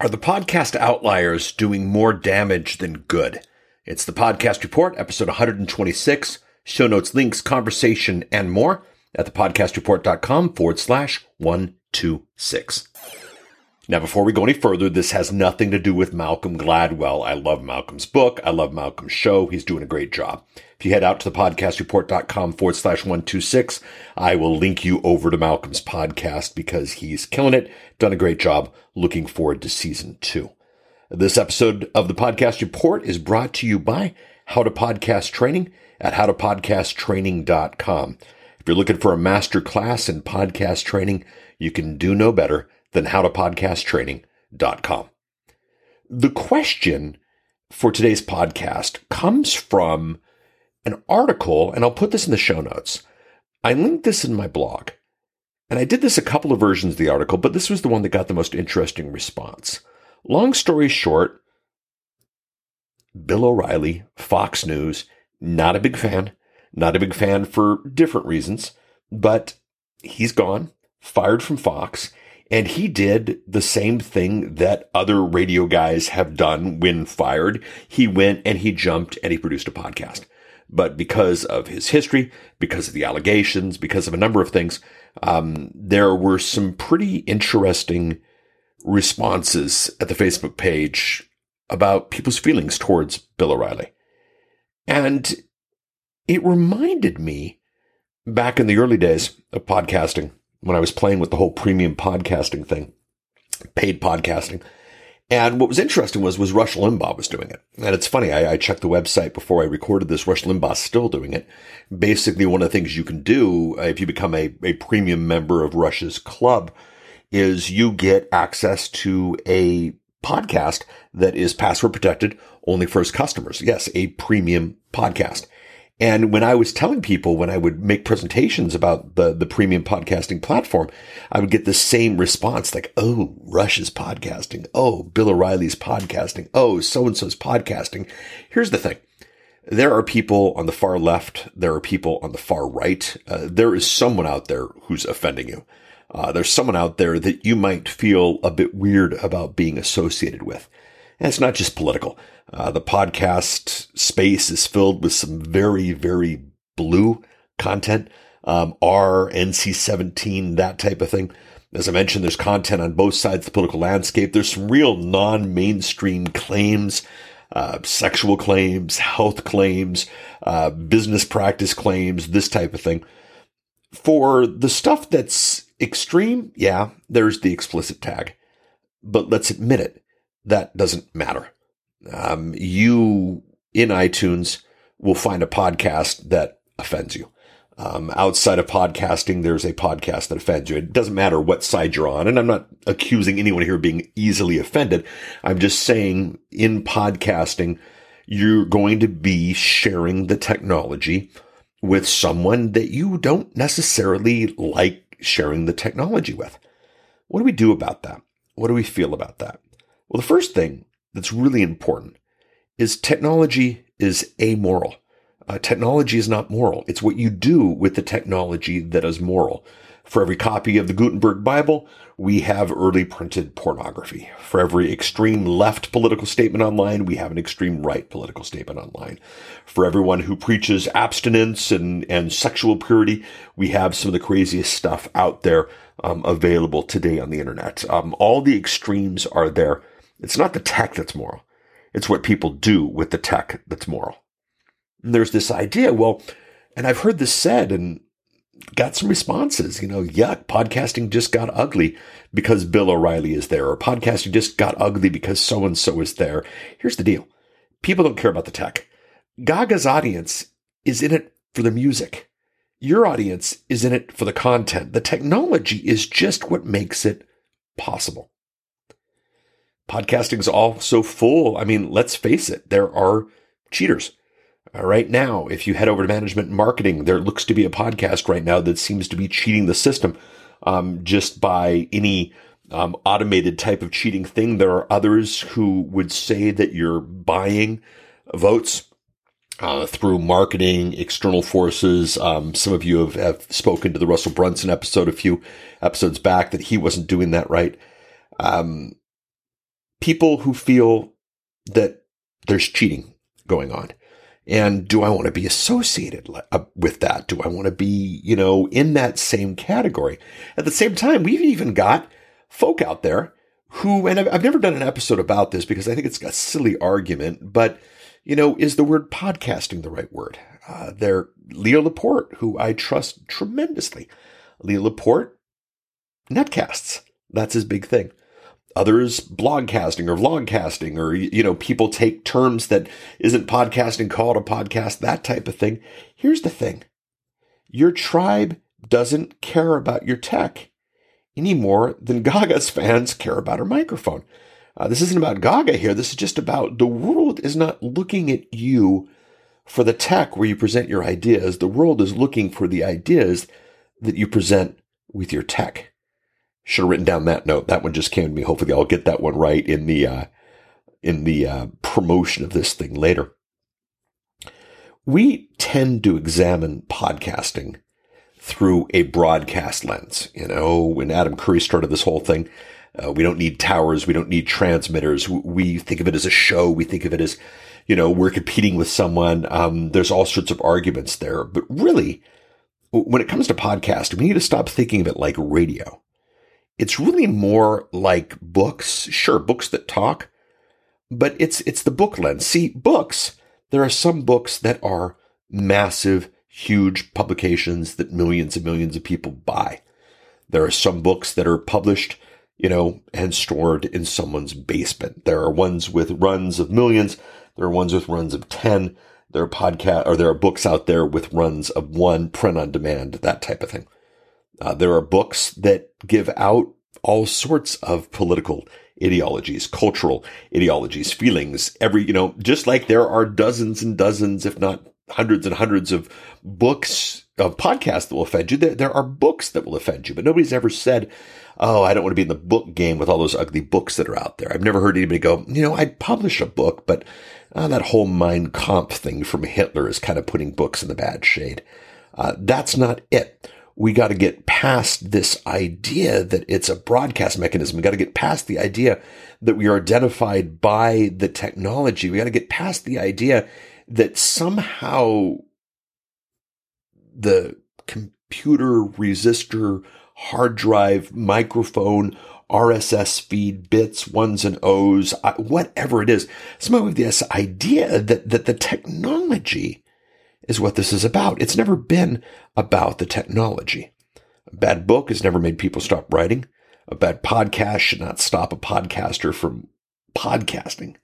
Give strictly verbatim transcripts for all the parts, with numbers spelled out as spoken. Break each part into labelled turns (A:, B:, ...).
A: Are the podcast outliers doing more damage than good? It's the Podcast Report, episode one twenty-six. Show notes, links, conversation, and more at thepodcastreport.com forward slash 126. Now, before we go any further, this has nothing to do with Malcolm Gladwell. I love Malcolm's book. I love Malcolm's show. He's doing a great job. If you head out to thepodcastreport.com forward slash 126, I will link you over to Malcolm's podcast because he's killing it. Done a great job. Looking forward to season two. This episode of the Podcast Report is brought to you by How to Podcast Training at how to podcast training dot com. If you're looking for a master class in podcast training, you can do no better than how to podcast training dot com. The question for today's podcast comes from an article, and I'll put this in the show notes. I linked this in my blog, and I did this a couple of versions of the article, but this was the one that got the most interesting response. Long story short, Bill O'Reilly, Fox News, not a big fan, not a big fan for different reasons, but he's gone, fired from Fox, and he did the same thing that other radio guys have done when fired. He went and he jumped and he produced a podcast. But because of his history, because of the allegations, because of a number of things, um, there were some pretty interesting responses at the Facebook page about people's feelings towards Bill O'Reilly. And it reminded me back in the early days of podcasting, when I was playing with the whole premium podcasting thing, paid podcasting. And what was interesting was, was Rush Limbaugh was doing it. And it's funny, I, I checked the website before I recorded this. Rush Limbaugh's still doing it. Basically, one of the things you can do uh, if you become a, a premium member of Rush's club is you get access to a podcast that is password protected only for his customers. Yes, a premium podcast. And when I was telling people, when I would make presentations about the, the premium podcasting platform, I would get the same response like, oh, Rush is podcasting. Oh, Bill O'Reilly's podcasting. Oh, so-and-so's podcasting. Here's the thing. There are people on the far left. There are people on the far right. Uh, there is someone out there who's offending you. Uh, there's someone out there that you might feel a bit weird about being associated with. And it's not just political. Uh, the podcast space is filled with some very, very blue content. Um, R, N C seventeen, that type of thing. As I mentioned, there's content on both sides of the political landscape. There's some real non-mainstream claims, uh, sexual claims, health claims, uh, business practice claims, this type of thing. For the stuff that's extreme, yeah, there's the explicit tag. But let's admit it, that doesn't matter. Um, you in iTunes will find a podcast that offends you. Um, outside of podcasting, there's a podcast that offends you. It doesn't matter what side you're on. And I'm not accusing anyone here of being easily offended. I'm just saying in podcasting, you're going to be sharing the technology with someone that you don't necessarily like sharing the technology with. What do we do about that? What do we feel about that? Well, the first thing that's really important is technology is amoral. Uh, technology is not moral. It's what you do with the technology that is moral. For every copy of the Gutenberg Bible, we have early printed pornography. For every extreme left political statement online, we have an extreme right political statement online. For everyone who preaches abstinence and, and sexual purity, we have some of the craziest stuff out there um, available today on the internet. Um, all the extremes are there. It's not the tech that's moral. It's what people do with the tech that's moral. And there's this idea, well, and I've heard this said and got some responses, you know, yuck, podcasting just got ugly because Bill O'Reilly is there, or podcasting just got ugly because so-and-so is there. Here's the deal. People don't care about the tech. Gaga's audience is in it for the music. Your audience is in it for the content. The technology is just what makes it possible. Podcasting is also full. I mean, let's face it. There are cheaters. Uh, right now, if you head over to management and marketing, there looks to be a podcast right now that seems to be cheating the system um, just by any um, automated type of cheating thing. There are others who would say that you're buying votes uh, through marketing, external forces. Um, some of you have, have spoken to the Russell Brunson episode a few episodes back that he wasn't doing that right. Um, people who feel that there's cheating going on. And do I want to be associated with that? Do I want to be, you know, in that same category? At the same time, we've even got folk out there who, and I've never done an episode about this because I think it's a silly argument, but, you know, is the word podcasting the right word? Uh, there, Leo Laporte, who I trust tremendously. Leo Laporte, netcasts. That's his big thing. Others, blogcasting or vlogcasting, or, you know, people take terms that isn't podcasting, call it a podcast, that type of thing. Here's the thing. Your tribe doesn't care about your tech any more than Gaga's fans care about her microphone. Uh, this isn't about Gaga here. This is just about the world is not looking at you for the tech where you present your ideas. The world is looking for the ideas that you present with your tech. Should have written down that note. That one just came to me. Hopefully I'll get that one right in the, uh, in the, uh, promotion of this thing later. We tend to examine podcasting through a broadcast lens. You know, when Adam Curry started this whole thing, uh, we don't need towers. We don't need transmitters. We think of it as a show. We think of it as, you know, we're competing with someone. Um, there's all sorts of arguments there, but really when it comes to podcasting, we need to stop thinking of it like radio. It's really more like books. Sure, books that talk, but it's it's the book lens. See, books, there are some books that are massive, huge publications that millions and millions of people buy. There are some books that are published, you know, and stored in someone's basement. There are ones with runs of millions. There are ones with runs of ten. There are podcast or there are books out there with runs of one, print on demand, that type of thing. Uh, there are books that give out all sorts of political ideologies, cultural ideologies, feelings, every, you know, just like there are dozens and dozens, if not hundreds and hundreds of books, of podcasts that will offend you. There, there are books that will offend you, but nobody's ever said, oh, I don't want to be in the book game with all those ugly books that are out there. I've never heard anybody go, you know, I'd publish a book, but uh, that whole Mein Kampf thing from Hitler is kind of putting books in the bad shade. Uh, that's not it. We got to get past this idea that it's a broadcast mechanism. We got to get past the idea that we are identified by the technology. We got to get past the idea that somehow the computer resistor, hard drive, microphone, R S S feed, bits, ones and O's, whatever it is, somehow we have this idea that, that the technology is what this is about. It's never been about the technology. A bad book has never made people stop writing. A bad podcast should not stop a podcaster from podcasting.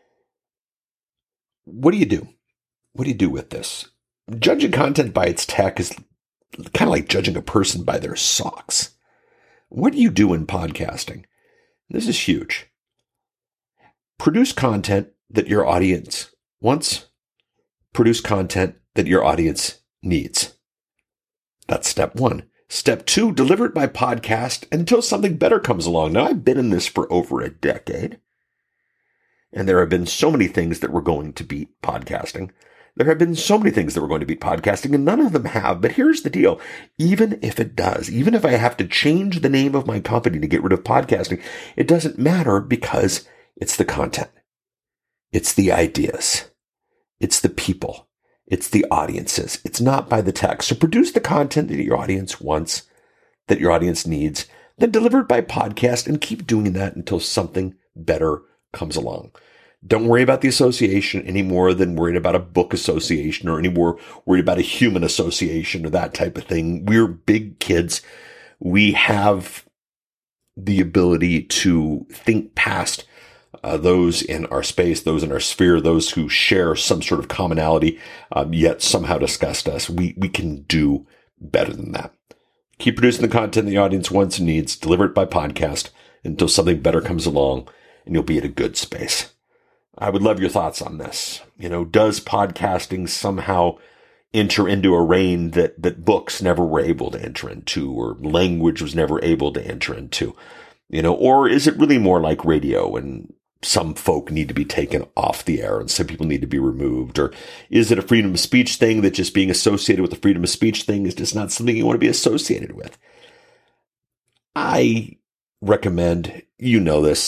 A: What do you do? What do you do with this? Judging content by its tech is kind of like judging a person by their socks. What do you do in podcasting? This is huge. Produce content that your audience wants. Produce content that your audience needs. That's step one. Step two, deliver it by podcast until something better comes along. Now, I've been in this for over a decade, and there have been so many things that were going to beat podcasting. There have been so many things that were going to beat podcasting, and none of them have. But here's the deal. Even if it does, even if I have to change the name of my company to get rid of podcasting, it doesn't matter because it's the content. It's the ideas. It's the people. It's the audiences. It's not by the text. So produce the content that your audience wants, that your audience needs, then deliver it by podcast and keep doing that until something better comes along. Don't worry about the association any more than worried about a book association or any more worried about a human association or that type of thing. We're big kids. We have the ability to think past Uh, those in our space, those in our sphere, those who share some sort of commonality, um, yet somehow disgust us. We, we can do better than that. Keep producing the content the audience wants and needs. Deliver it by podcast until something better comes along and you'll be at a good space. I would love your thoughts on this. You know, does podcasting somehow enter into a reign that, that books never were able to enter into or language was never able to enter into? You know, or is it really more like radio and some folk need to be taken off the air and some people need to be removed? Or is it a freedom of speech thing that just being associated with the freedom of speech thing is just not something you want to be associated with? I recommend, you know this,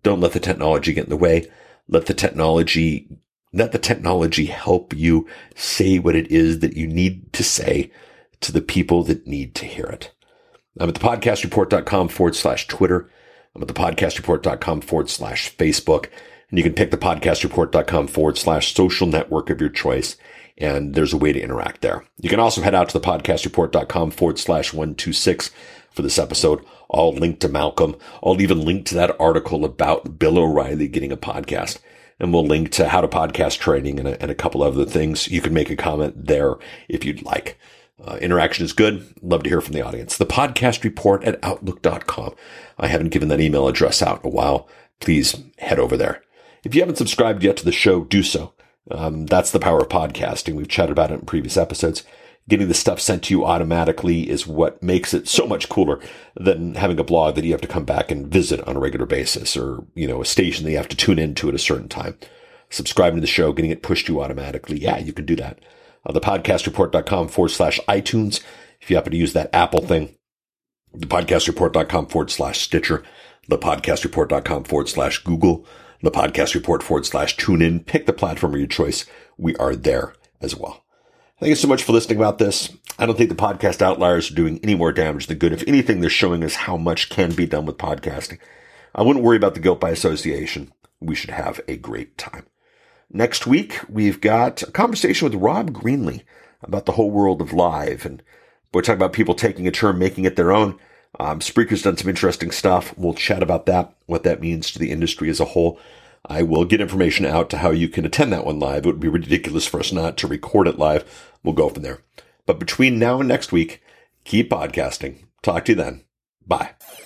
A: Don't let the technology get in the way. Let the technology, let the technology help you say what it is that you need to say to the people that need to hear it. I'm at thepodcastreport.com forward slash Twitter. I'm at thepodcastreport.com forward slash Facebook. And you can pick thepodcastreport.com forward slash social network of your choice. And there's a way to interact there. You can also head out to thepodcastreport.com forward slash 126 for this episode. I'll link to Malcolm. I'll even link to that article about Bill O'Reilly getting a podcast. And we'll link to how to podcast training and a, and a couple other things. You can make a comment there if you'd like. Uh, interaction is good. Love to hear from the audience. The podcast report at outlook dot com. I haven't given that email address out in a while. Please head over there. If you haven't subscribed yet to the show, do so. Um, that's the power of podcasting. We've chatted about it in previous episodes. Getting the stuff sent to you automatically is what makes it so much cooler than having a blog that you have to come back and visit on a regular basis, or, you know, a station that you have to tune into at a certain time. Subscribing to the show, getting it pushed to you automatically. Yeah, you can do that. Uh, thepodcastreport.com forward slash iTunes. If you happen to use that Apple thing, thepodcastreport.com forward slash Stitcher, thepodcastreport.com forward slash Google, thepodcastreport forward slash TuneIn. Pick the platform of your choice. We are there as well. Thank you so much for listening about this. I don't think the podcast outliers are doing any more damage than good. If anything, they're showing us how much can be done with podcasting. I wouldn't worry about the guilt by association. We should have a great time. Next week, we've got a conversation with Rob Greenlee about the whole world of live. And we're talking about people taking a term, making it their own. Um, Spreaker's done some interesting stuff. We'll chat about that, what that means to the industry as a whole. I will get information out to how you can attend that one live. It would be ridiculous for us not to record it live. We'll go from there. But between now and next week, keep podcasting. Talk to you then. Bye.